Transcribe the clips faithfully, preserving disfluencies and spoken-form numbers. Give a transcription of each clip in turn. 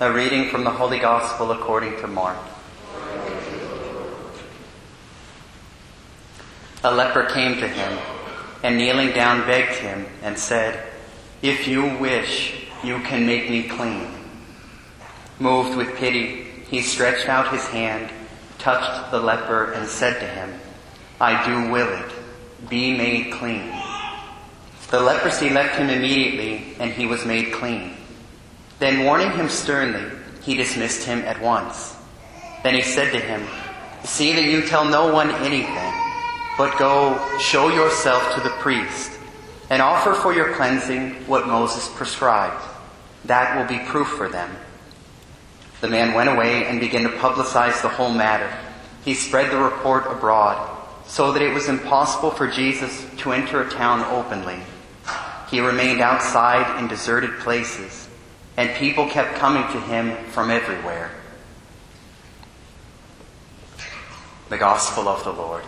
A reading from the Holy Gospel according to Mark. A leper came to him, and kneeling down begged him and said, "If you wish, you can make me clean." Moved with pity, he stretched out his hand, touched the leper, and said to him, "I do will it. Be made clean." The leprosy left him immediately, and he was made clean. Then, warning him sternly, he dismissed him at once. Then he said to him, "See that you tell no one anything, but go show yourself to the priest, and offer for your cleansing what Moses prescribed. That will be proof for them." The man went away and began to publicize the whole matter. He spread the report abroad, so that it was impossible for Jesus to enter a town openly. He remained outside in deserted places, and people kept coming to him from everywhere. The Gospel of the Lord.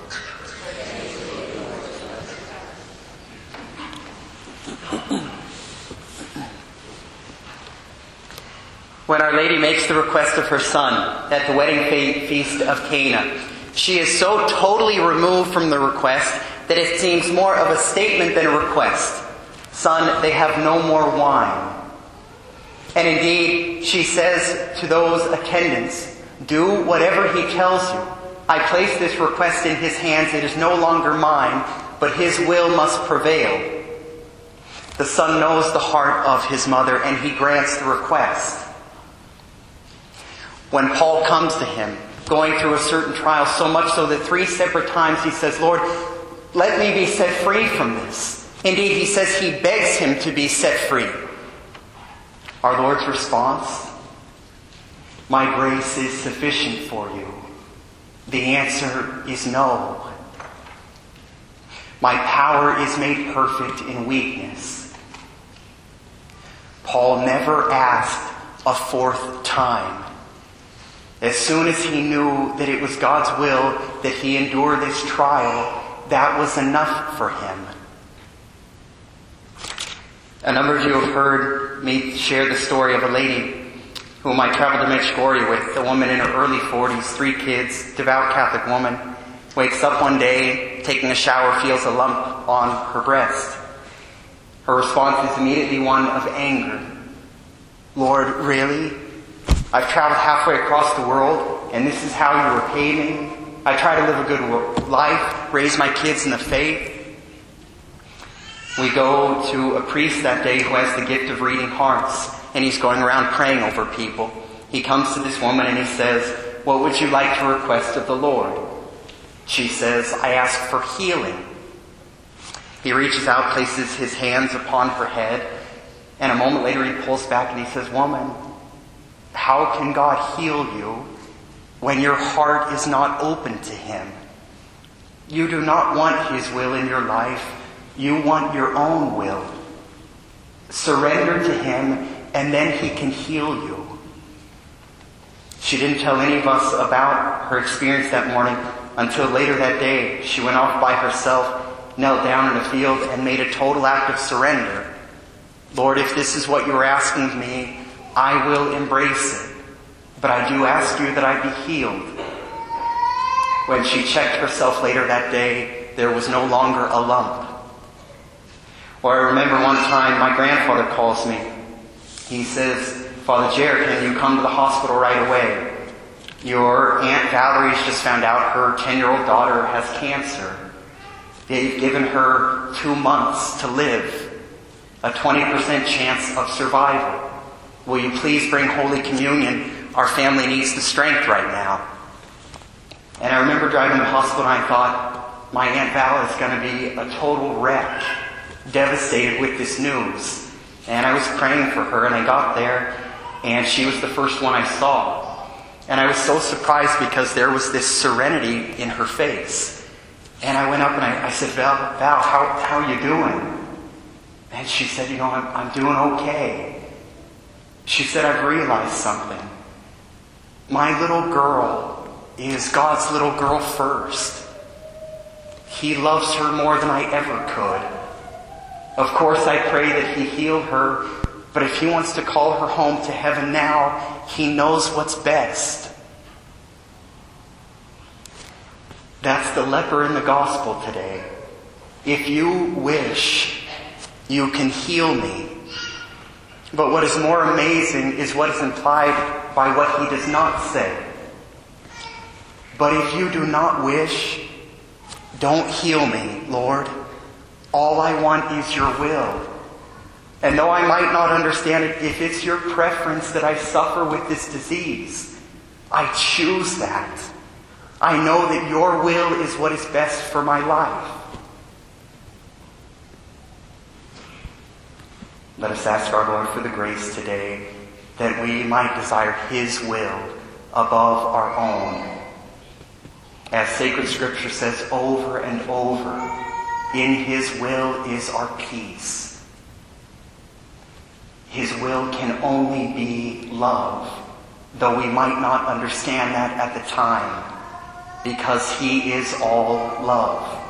When Our Lady makes the request of her Son at the wedding fe- feast of Cana, she is so totally removed from the request that it seems more of a statement than a request. "Son, they have no more wine." And indeed, she says to those attendants, "Do whatever he tells you. I place this request in his hands. It is no longer mine, but his will must prevail." The Son knows the heart of his mother, and he grants the request. When Paul comes to him, going through a certain trial, so much so that three separate times he says, "Lord, let me be set free from this." Indeed, he says he begs him to be set free. Our Lord's response, "My grace is sufficient for you." The answer is no. "My power is made perfect in weakness." Paul never asked a fourth time. As soon as he knew that it was God's will that he endure this trial, that was enough for him. A number of you have heard me share the story of a lady whom I traveled to Medjugorje with, a woman in her early forties, three kids, devout Catholic woman, wakes up one day, taking a shower, feels a lump on her breast. Her response is immediately one of anger. "Lord, really? I've traveled halfway across the world, and this is how you repay me? I try to live a good life, raise my kids in the faith." We go to a priest that day who has the gift of reading hearts, and he's going around praying over people. He comes to this woman and he says, "What would you like to request of the Lord?" She says, "I ask for healing." He reaches out, places his hands upon her head, and a moment later he pulls back and he says, "Woman, how can God heal you when your heart is not open to Him? You do not want His will in your life. You want your own will. Surrender to Him, and then He can heal you." She didn't tell any of us about her experience that morning until later that day. She went off by herself, knelt down in a field, and made a total act of surrender. "Lord, if this is what you're asking me, I will embrace it. But I do ask you that I be healed." When she checked herself later that day, there was no longer a lump. Or I remember one time my grandfather calls me. He says, "Father Jared, can you come to the hospital right away? Your Aunt Valerie's just found out her ten-year-old daughter has cancer. They've given her two months to live, a twenty percent chance of survival. Will you please bring Holy Communion? Our family needs the strength right now." And I remember driving to the hospital and I thought, my Aunt Val is going to be a total wreck, devastated with this news. And I was praying for her, and I got there, and she was the first one I saw. And I was so surprised because there was this serenity in her face. And I went up and I, I said, Val, Val, how, how are you doing? And she said, "You know, I'm, I'm doing okay." She said, "I've realized something. My little girl is God's little girl first. He loves her more than I ever could. Of course, I pray that He heal her, But if he wants to call her home to heaven now, he knows what's best. That's the leper in the gospel today. If you wish, you can heal me. But what is more amazing is what is implied by what he does not say. But if you do not wish, don't heal me, Lord. All I want is your will. And though I might not understand it, if it's your preference that I suffer with this disease, I choose that. I know that your will is what is best for my life. Let us ask our Lord for the grace today that we might desire his will above our own. As sacred scripture says over and over, in his will is our peace. His will can only be love, though we might not understand that at the time, because he is all love.